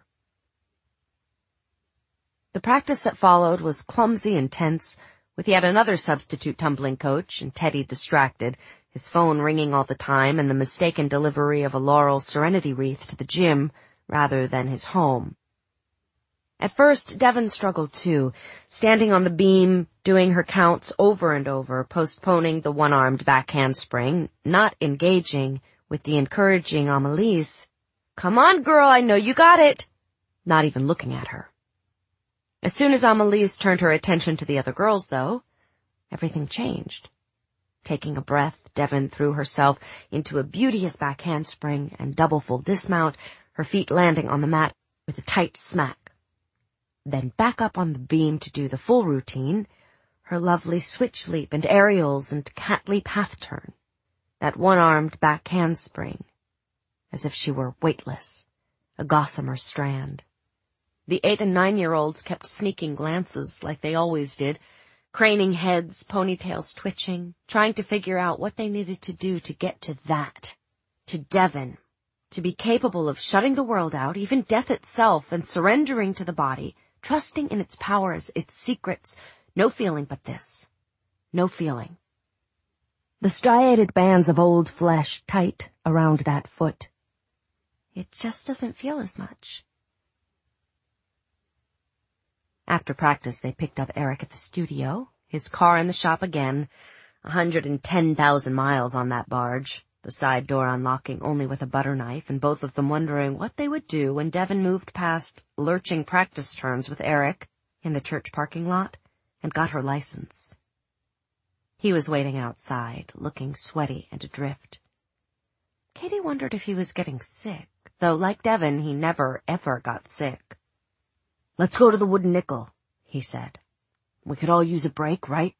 The practice that followed was clumsy and tense, with yet another substitute tumbling coach and Teddy distracted, his phone ringing all the time and the mistaken delivery of a laurel serenity wreath to the gym rather than his home. At first, Devon struggled too, standing on the beam, doing her counts over and over, postponing the one-armed back handspring, not engaging with the encouraging Amelise, "Come on, girl, I know you got it," not even looking at her. As soon as Amelise turned her attention to the other girls, though, everything changed. Taking a breath, Devon threw herself into a beauteous back handspring and double full dismount, her feet landing on the mat with a tight smack. Then back up on the beam to do the full routine, her lovely switch leap and aerials and cat leap half turn, that one-armed back handspring, as if she were weightless, a gossamer strand. The 8- and 9-year-olds kept sneaking glances like they always did, craning heads, ponytails twitching, trying to figure out what they needed to do to get to that, to Devon, to be capable of shutting the world out, even death itself, and surrendering to the body, trusting in its powers, its secrets, no feeling but this, no feeling. The striated bands of old flesh tight around that foot. It just doesn't feel as much. After practice, they picked up Eric at the studio, his car in the shop again, 110,000 miles on that barge, the side door unlocking only with a butter knife, and both of them wondering what they would do when Devon moved past lurching practice turns with Eric in the church parking lot and got her license. He was waiting outside, looking sweaty and adrift. Katie wondered if he was getting sick, though like Devon, he never, ever got sick. "Let's go to the Wooden Nickel," he said. "We could all use a break, right?"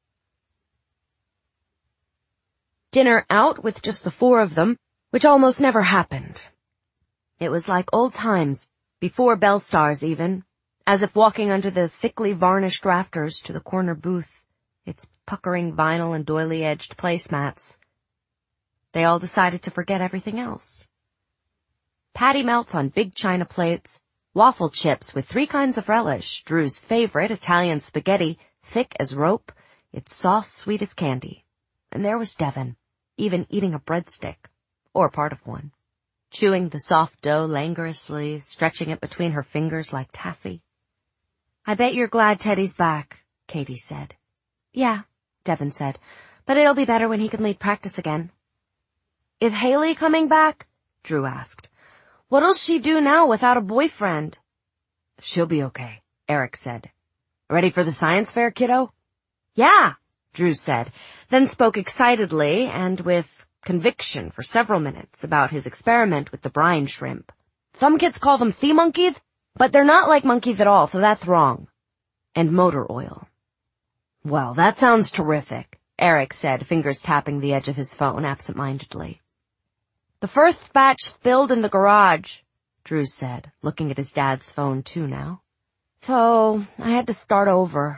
Dinner out with just the 4 of them, which almost never happened. It was like old times, before Bell Stars even, as if walking under the thickly varnished rafters to the corner booth, its puckering vinyl and doily-edged placemats. They all decided to forget everything else. Patty melts on big china plates, waffle chips with 3 kinds of relish, Drew's favorite Italian spaghetti, thick as rope, its sauce sweet as candy. And there was Devon, even eating a breadstick, or part of one, chewing the soft dough languorously, stretching it between her fingers like taffy. "I bet you're glad Teddy's back," Katie said. "Yeah," Devon said, "but it'll be better when he can lead practice again." "Is Haley coming back?" Drew asked. "What'll she do now without a boyfriend?" "She'll be okay," Eric said. "Ready for the science fair, kiddo?" "Yeah," Drew said, then spoke excitedly and with conviction for several minutes about his experiment with the brine shrimp. Some kids call them sea monkeys, but they're not like monkeys at all, so that's wrong. And motor oil. Well, that sounds terrific, Eric said, fingers tapping the edge of his phone absent-mindedly. The first batch spilled in the garage, Drew said, looking at his dad's phone too now. So, I had to start over.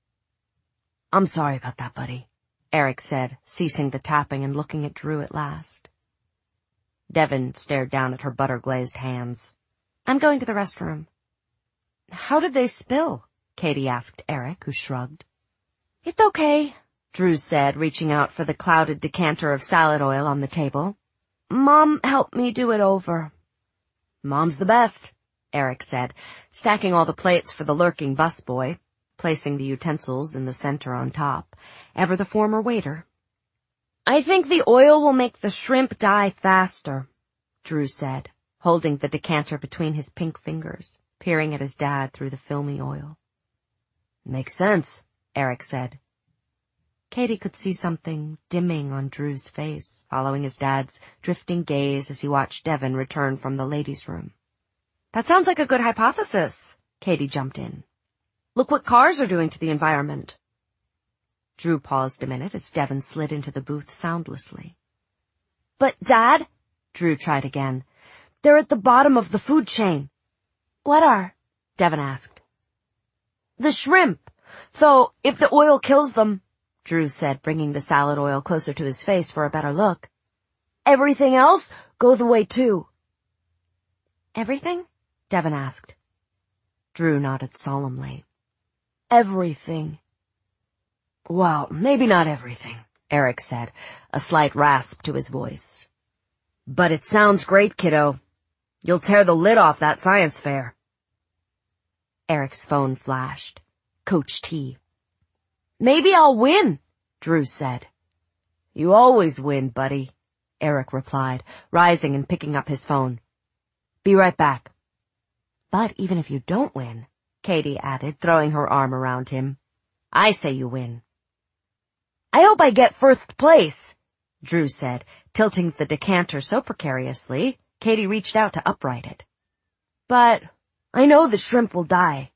I'm sorry about that, buddy, Eric said, ceasing the tapping and looking at Drew at last. Devon stared down at her butter-glazed hands. I'm going to the restroom. How did they spill? Katie asked Eric, who shrugged. It's okay, Drew said, reaching out for the clouded decanter of salad oil on the table. Mom helped me do it over. Mom's the best, Eric said, stacking all the plates for the lurking busboy, placing the utensils in the center on top, ever the former waiter. I think the oil will make the shrimp die faster, Drew said, holding the decanter between his pink fingers, peering at his dad through the filmy oil. Makes sense, Eric said. Katie could see something dimming on Drew's face, following his dad's drifting gaze as he watched Devon return from the ladies' room. That sounds like a good hypothesis, Katie jumped in. Look what cars are doing to the environment. Drew paused a minute as Devon slid into the booth soundlessly. But, Dad, Drew tried again, they're at the bottom of the food chain. What are? Devon asked. The shrimp. So, if the oil kills them, Drew said, bringing the salad oil closer to his face for a better look, everything else goes away too. Everything? Devon asked. Drew nodded solemnly. Everything. Well, maybe not everything, Eric said, a slight rasp to his voice. But it sounds great, kiddo. You'll tear the lid off that science fair. Eric's phone flashed. Coach T. Maybe I'll win, Drew said. You always win, buddy, Eric replied, rising and picking up his phone. Be right back. But even if you don't win, Katie added, throwing her arm around him, I say you win. I hope I get first place, Drew said, tilting the decanter so precariously, Katie reached out to upright it. But I know the shrimp will die.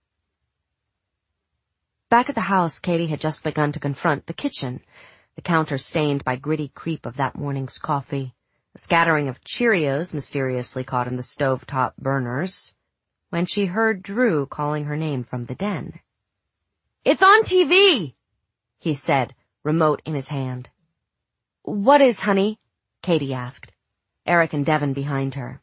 Back at the house, Katie had just begun to confront the kitchen, the counter stained by gritty creep of that morning's coffee, a scattering of Cheerios mysteriously caught in the stovetop burners, when she heard Drew calling her name from the den. It's on TV, he said, remote in his hand. What is, honey? Katie asked, Eric and Devon behind her.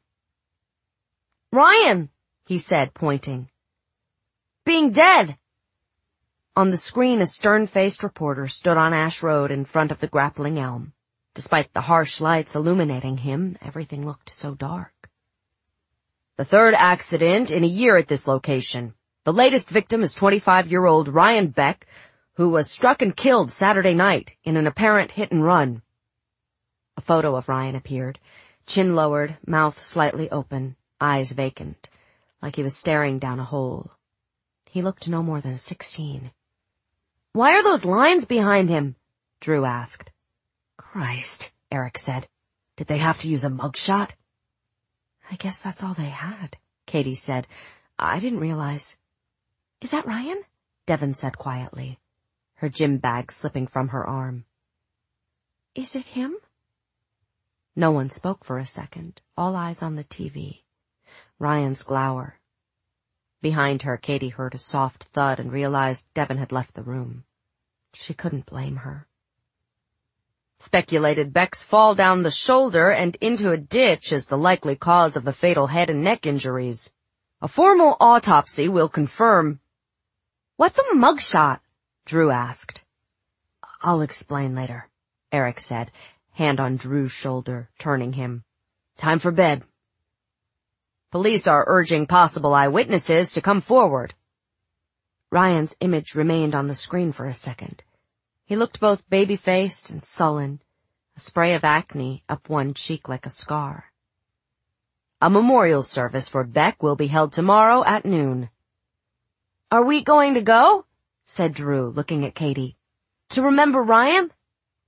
Ryan, he said, pointing. Being dead. On the screen, a stern-faced reporter stood on Ash Road in front of the grappling elm. Despite the harsh lights illuminating him, everything looked so dark. The third accident in a year at this location. The latest victim is 25-year-old Ryan Beck, who was struck and killed Saturday night in an apparent hit-and-run. A photo of Ryan appeared, chin lowered, mouth slightly open, eyes vacant, like he was staring down a hole. He looked no more than 16. Why are those lines behind him? Drew asked. Christ, Eric said. Did they have to use a mugshot? I guess that's all they had, Katie said. I didn't realize. Is that Ryan? Devon said quietly, her gym bag slipping from her arm. Is it him? No one spoke for a second, all eyes on the TV. Ryan's glower. Behind her, Katie heard a soft thud and realized Devon had left the room. She couldn't blame her. Speculated Beck's fall down the shoulder and into a ditch as the likely cause of the fatal head and neck injuries. A formal autopsy will confirm. What's a mugshot? Drew asked. I'll explain later, Eric said, hand on Drew's shoulder, turning him. Time for bed. Police are urging possible eyewitnesses to come forward. Ryan's image remained on the screen for a second. He looked both baby-faced and sullen, a spray of acne up one cheek like a scar. A memorial service for Beck will be held tomorrow at noon. Are we going to go? Said Drew, looking at Katie. To remember Ryan?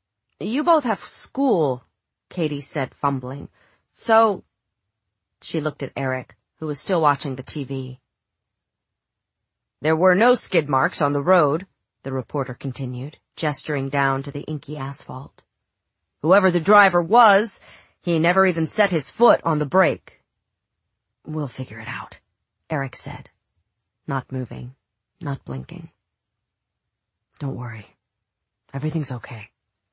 You both have school, Katie said, fumbling. So... She looked at Eric, who was still watching the TV. There were no skid marks on the road, the reporter continued, gesturing down to the inky asphalt. Whoever the driver was, he never even set his foot on the brake. We'll figure it out, Eric said, not moving, not blinking. Don't worry. Everything's okay.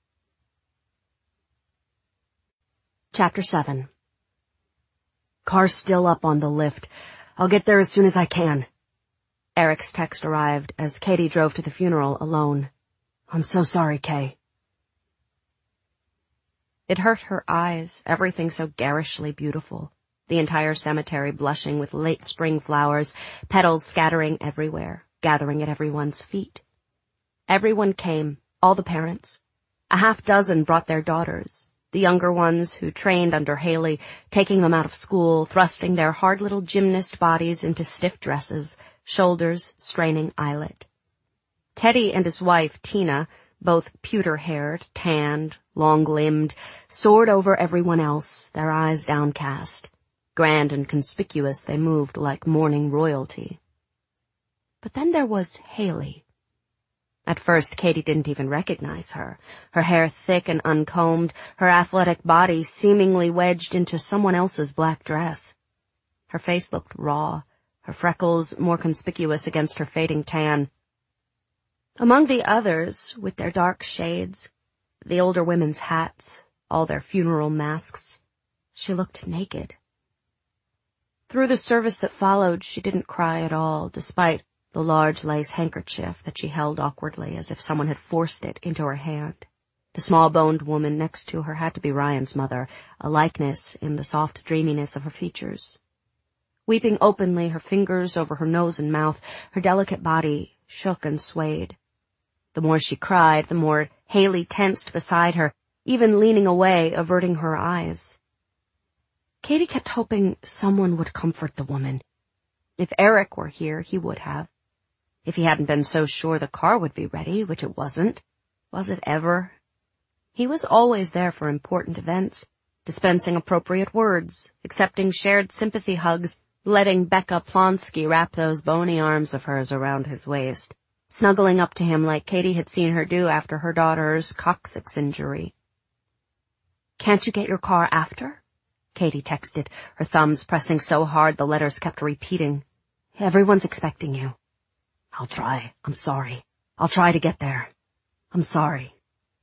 Chapter 7. Car's still up on the lift. I'll get there as soon as I can. Eric's text arrived as Katie drove to the funeral alone. I'm so sorry, Kay. It hurt her eyes, everything so garishly beautiful. The entire cemetery blushing with late spring flowers, petals scattering everywhere, gathering at everyone's feet. Everyone came, all the parents. A half-dozen brought their daughters, the younger ones who trained under Haley, taking them out of school, thrusting their hard little gymnast bodies into stiff dresses, shoulders straining eyelet. Teddy and his wife, Tina, both pewter-haired, tanned, long-limbed, soared over everyone else, their eyes downcast. Grand and conspicuous they moved like mourning royalty. But then there was Haley. At first, Katie didn't even recognize her, her hair thick and uncombed, her athletic body seemingly wedged into someone else's black dress. Her face looked raw, her freckles more conspicuous against her fading tan. Among the others, with their dark shades, the older women's hats, all their funeral masks, she looked naked. Through the service that followed, she didn't cry at all, despite the large lace handkerchief that she held awkwardly as if someone had forced it into her hand. The small-boned woman next to her had to be Ryan's mother, a likeness in the soft dreaminess of her features. Weeping openly, her fingers over her nose and mouth, her delicate body shook and swayed. The more she cried, the more Haley tensed beside her, even leaning away, averting her eyes. Katie kept hoping someone would comfort the woman. If Eric were here, he would have. If he hadn't been so sure the car would be ready, which it wasn't. Was it ever? He was always there for important events, dispensing appropriate words, accepting shared sympathy hugs, letting Becca Plonsky wrap those bony arms of hers around his waist, snuggling up to him like Katie had seen her do after her daughter's coccyx injury. Can't you get your car after? Katie texted, her thumbs pressing so hard the letters kept repeating. Everyone's expecting you. I'll try. I'm sorry. I'll try to get there. I'm sorry.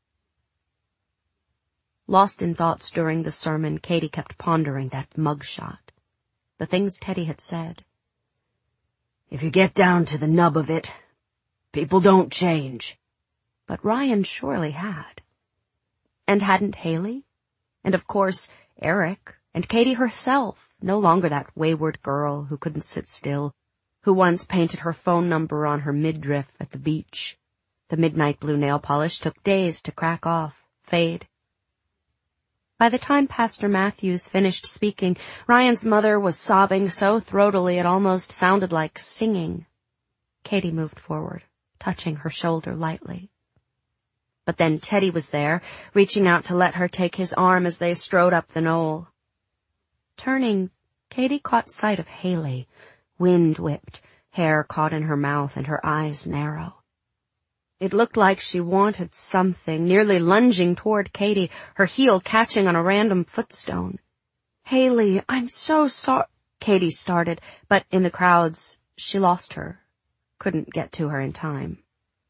Lost in thoughts during the sermon, Katie kept pondering that mugshot. The things Teddy had said. If you get down to the nub of it, people don't change. But Ryan surely had. And hadn't Haley? And of course, Eric, and Katie herself, no longer that wayward girl who couldn't sit still, who once painted her phone number on her midriff at the beach. The midnight blue nail polish took days to crack off, fade. By the time Pastor Matthews finished speaking, Ryan's mother was sobbing so throatily it almost sounded like singing. Katie moved forward, touching her shoulder lightly. But then Teddy was there, reaching out to let her take his arm as they strode up the knoll. Turning, Katie caught sight of Haley, wind-whipped, hair caught in her mouth and her eyes narrow. It looked like she wanted something, nearly lunging toward Katie, her heel catching on a random footstone. Haley, I'm so sorry, Katie started, but in the crowds, she lost her, couldn't get to her in time.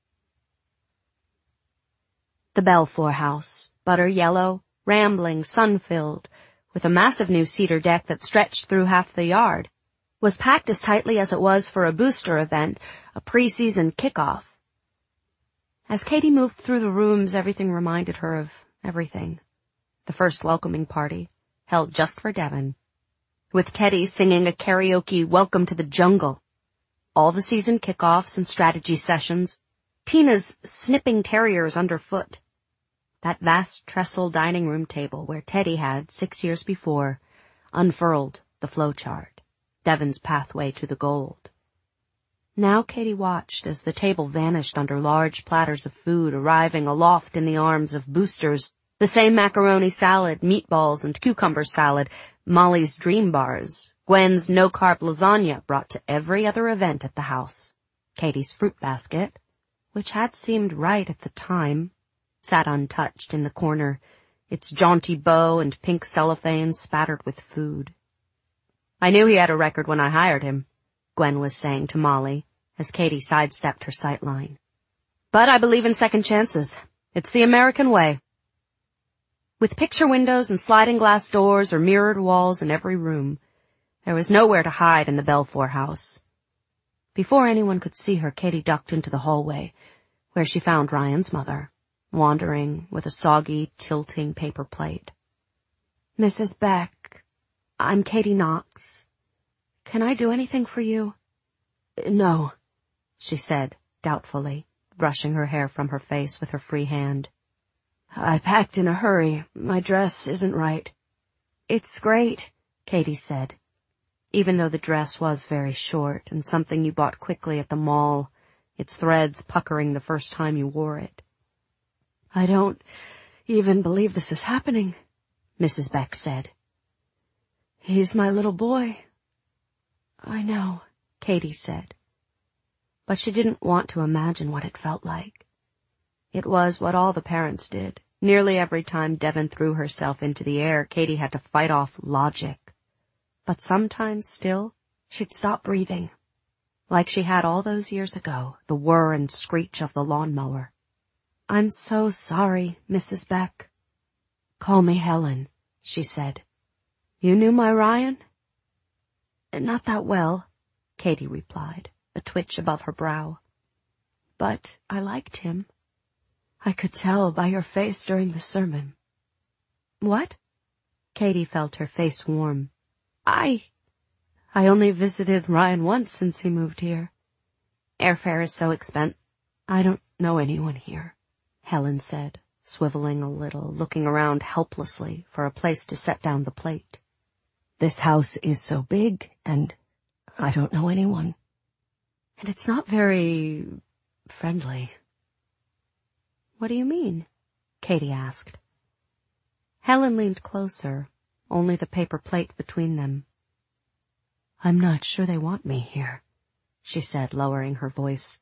The Belfour house, butter yellow, rambling, sun-filled, with a massive new cedar deck that stretched through half the yard, was packed as tightly as it was for a booster event, a preseason kickoff. As Katie moved through the rooms, everything reminded her of everything. The first welcoming party, held just for Devon, with Teddy singing a karaoke Welcome to the Jungle. All the season kickoffs and strategy sessions, Tina's snipping terriers underfoot. That vast trestle dining room table where Teddy had, 6 years before, unfurled the flowchart, Devon's pathway to the gold. Now Katy watched as the table vanished under large platters of food arriving aloft in the arms of boosters, the same macaroni salad, meatballs, and cucumber salad, Molly's dream bars, Gwen's no-carb lasagna brought to every other event at the house. Katy's fruit basket, which had seemed right at the time, sat untouched in the corner, its jaunty bow and pink cellophane spattered with food. "I knew he had a record when I hired him," Gwen was saying to Molly, as Katy sidestepped her sightline. "But I believe in second chances. It's the American way." With picture windows and sliding glass doors or mirrored walls in every room, there was nowhere to hide in the Belfour house. Before anyone could see her, Katy ducked into the hallway, where she found Ryan's mother, wandering with a soggy, tilting paper plate. "Mrs. Beck, I'm Katy Knox. Can I do anything for you?" "No," she said, doubtfully, brushing her hair from her face with her free hand. "I packed in a hurry. My dress isn't right." "It's great," Katy said, even though the dress was very short and something you bought quickly at the mall, its threads puckering the first time you wore it. "I don't even believe this is happening," Mrs. Beck said. "He's my little boy." "I know," Katy said. But she didn't want to imagine what it felt like. It was what all the parents did. Nearly every time Devon threw herself into the air, Katy had to fight off logic. But sometimes still, she'd stop breathing, like she had all those years ago, the whir and screech of the lawnmower. "I'm so sorry, Mrs. Beck." "Call me Helen," she said. "You knew my Ryan?" "Not that well," Katy replied, a twitch above her brow. "But I liked him. I could tell by your face during the sermon." "What?" Katy felt her face warm. I only visited Ryan once since he moved here. Airfare is so expensive. I don't know anyone here," Helen said, swiveling a little, looking around helplessly for a place to set down the plate. "This house is so big, and I don't know anyone. And it's not very friendly." "What do you mean?" Katy asked. Helen leaned closer, only the paper plate between them. "I'm not sure they want me here," she said, lowering her voice.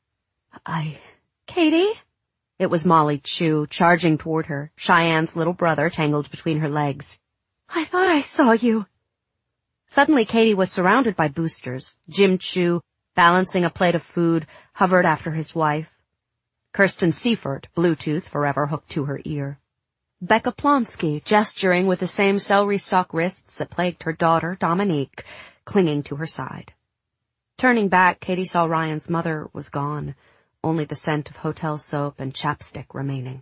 "Katy?" It was Molly Chu, charging toward her, Cheyenne's little brother tangled between her legs. "I thought I saw you." Suddenly Katy was surrounded by boosters. Jim Chu, balancing a plate of food, hovered after his wife. Kirsten Seaford, Bluetooth forever hooked to her ear. Becca Plonsky, gesturing with the same celery stalk wrists that plagued her daughter, Dominique, clinging to her side. Turning back, Katy saw Ryan's mother was gone, only the scent of hotel soap and chapstick remaining.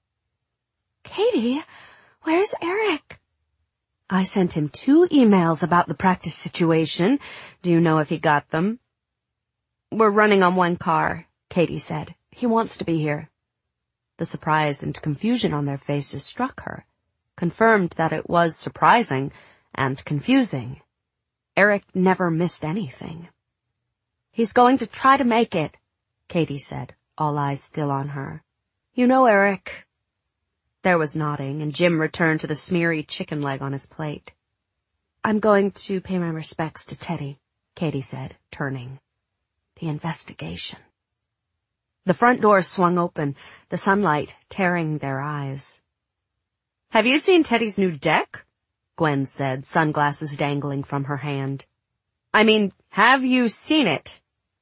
"Katy, where's Eric?" "I sent him 2 emails about the practice situation. Do you know if he got them?" "We're running on 1 car," Katy said. "He wants to be here." The surprise and confusion on their faces struck her, confirmed that it was surprising and confusing. Eric never missed anything. "He's going to try to make it," Katy said, all eyes still on her. "You know Eric." There was nodding, and Jim returned to the smeary chicken leg on his plate. "I'm going to pay my respects to Teddy," Katy said, turning. "The investigation." The front door swung open, the sunlight tearing their eyes. "Have you seen Teddy's new deck?" Gwen said, sunglasses dangling from her hand. "I mean, have you seen it?"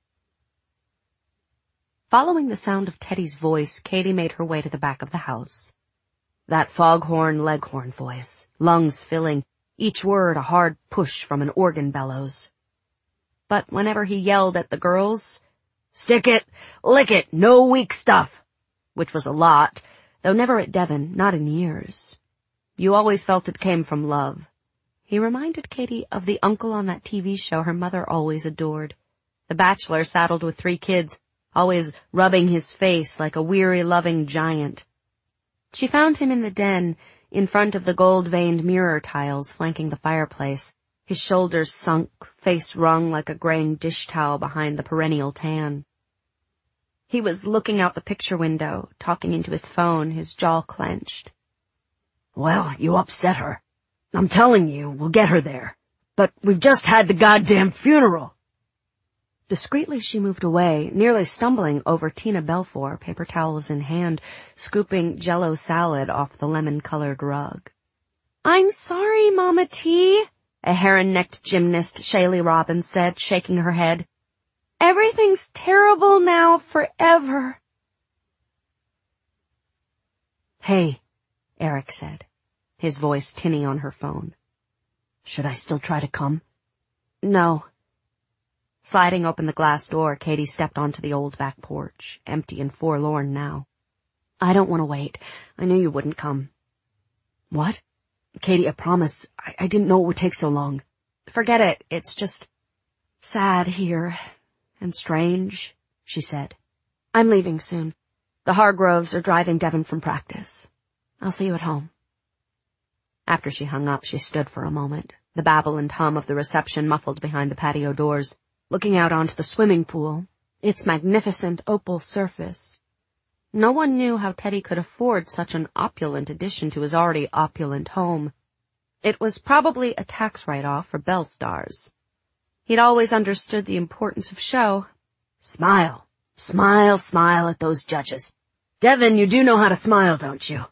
Following the sound of Teddy's voice, Katy made her way to the back of the house. That foghorn leghorn voice, lungs filling, each word a hard push from an organ bellows. But whenever he yelled at the girls, "Stick it, lick it, no weak stuff," which was a lot, though never at Devon, not in years. You always felt it came from love. He reminded Katy of the uncle on that TV show her mother always adored. The bachelor saddled with 3 kids, always rubbing his face like a weary, loving giant. She found him in the den, in front of the gold-veined mirror tiles flanking the fireplace, His shoulders sunk, face wrung like a graying dish towel behind the perennial tan. He was looking out the picture window, talking into his phone, his jaw clenched. Well, you upset her. I'm telling you, we'll get her there. But we've just had the goddamn funeral. Discreetly she moved away, nearly stumbling over Tina Belfour, paper towels in hand, scooping Jell-O salad off the lemon-colored rug. "I'm sorry, Mama T," a heron-necked gymnast, Shaylee Robbins said, shaking her head. "Everything's terrible now forever." "Hey," Eric said, his voice tinny on her phone. "Should I still try to come?" "No." Sliding open the glass door, Katie stepped onto the old back porch, empty and forlorn now. "I don't want to wait. I knew you wouldn't come." "What?" "Katie, I promise. I didn't know it would take so long." "Forget it. It's just sad here. And strange," she said. "I'm leaving soon. The Hargroves are driving Devon from practice. I'll see you at home." After she hung up, she stood for a moment, the babble and hum of the reception muffled behind the patio doors, looking out onto the swimming pool, its magnificent opal surface. No one knew how Teddy could afford such an opulent addition to his already opulent home. It was probably a tax write-off for Belle Stars. He'd always understood the importance of show. Smile. Smile, smile at those judges. Devon, you do know how to smile, don't you?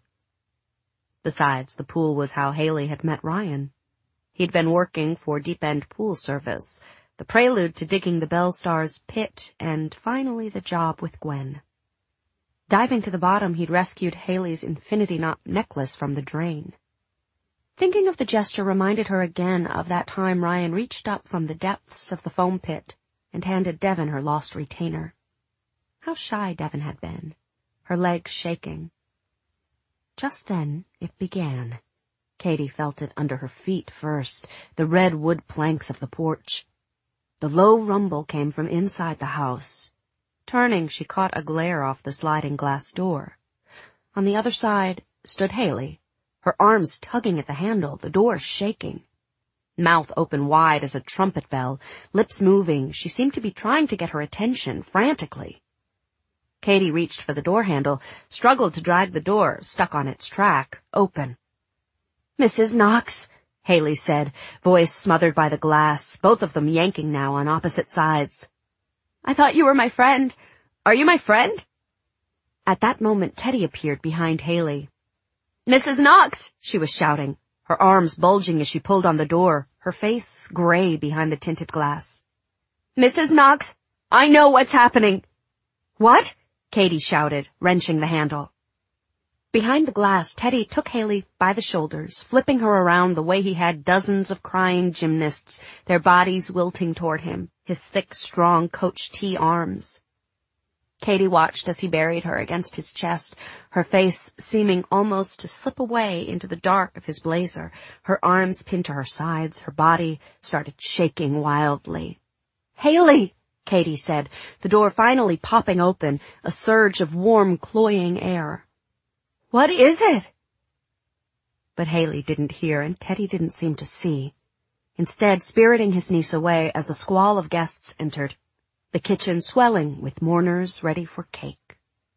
Besides, the pool was how Haley had met Ryan. He'd been working for Deep End Pool Service, the prelude to digging the Belle Stars pit, and finally the job with Gwen. Diving to the bottom, he'd rescued Haley's infinity knot necklace from the drain. Thinking of the gesture reminded her again of that time Ryan reached up from the depths of the foam pit and handed Devon her lost retainer. How shy Devon had been, her legs shaking. Just then it began. Katie felt it under her feet first, the red wood planks of the porch. The low rumble came from inside the house. Turning, she caught a glare off the sliding glass door. On the other side stood Haley, her arms tugging at the handle, the door shaking. Mouth open wide as a trumpet bell, lips moving, she seemed to be trying to get her attention, frantically. Katie reached for the door handle, struggled to drag the door, stuck on its track, open. "Mrs. Knox," Haley said, voice smothered by the glass, both of them yanking now on opposite sides. "I thought you were my friend. Are you my friend?" At that moment, Teddy appeared behind Haley. "Mrs. Knox!" she was shouting, her arms bulging as she pulled on the door, her face gray behind the tinted glass. "Mrs. Knox, I know what's happening." "What?" Katie shouted, wrenching the handle. Behind the glass, Teddy took Haley by the shoulders, flipping her around the way he had dozens of crying gymnasts, their bodies wilting toward him, his thick, strong Coach T arms. Katie watched as he buried her against his chest, her face seeming almost to slip away into the dark of his blazer, her arms pinned to her sides, her body started shaking wildly. "Haley!" Katie said, the door finally popping open, a surge of warm, cloying air. "What is it?" But Haley didn't hear, and Teddy didn't seem to see. Instead, spiriting his niece away as a squall of guests entered, the kitchen swelling with mourners ready for cake.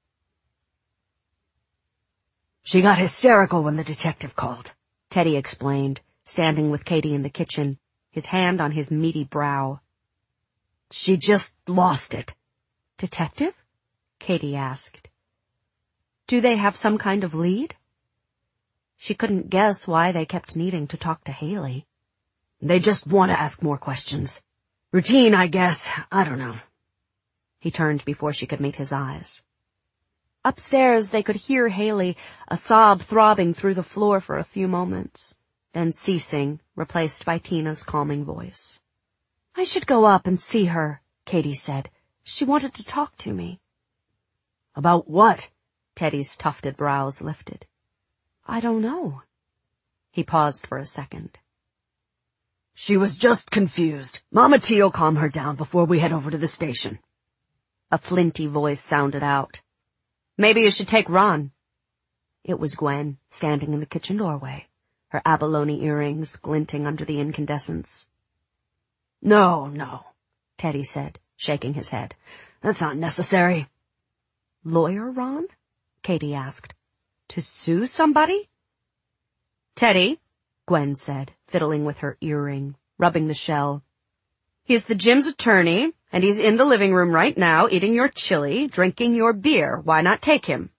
"She got hysterical when the detective called," Teddy explained, standing with Katie in the kitchen, his hand on his meaty brow. "She just lost it." "Detective?" Katie asked. "Do they have some kind of lead?" She couldn't guess why they kept needing to talk to Haley. "They just want to ask more questions. Routine, I guess. I don't know." He turned before she could meet his eyes. Upstairs, they could hear Haley, a sob throbbing through the floor for a few moments, then ceasing, replaced by Tina's calming voice. "I should go up and see her," Katie said. "She wanted to talk to me." "About what?" Teddy's tufted brows lifted. "I don't know." He paused for a second. "She was just confused. Mama T'll calm her down before we head over to the station." A flinty voice sounded out. "Maybe you should take Ron." It was Gwen, standing in the kitchen doorway. her abalone earrings glinting under the incandescence. No, Teddy said, shaking his head. That's not necessary. Lawyer Ron? Katie asked. To sue somebody? Teddy, Gwen said, fiddling with her earring, rubbing the shell. He's the gym's attorney, and he's in the living room right now, eating your chili, drinking your beer. Why not take him?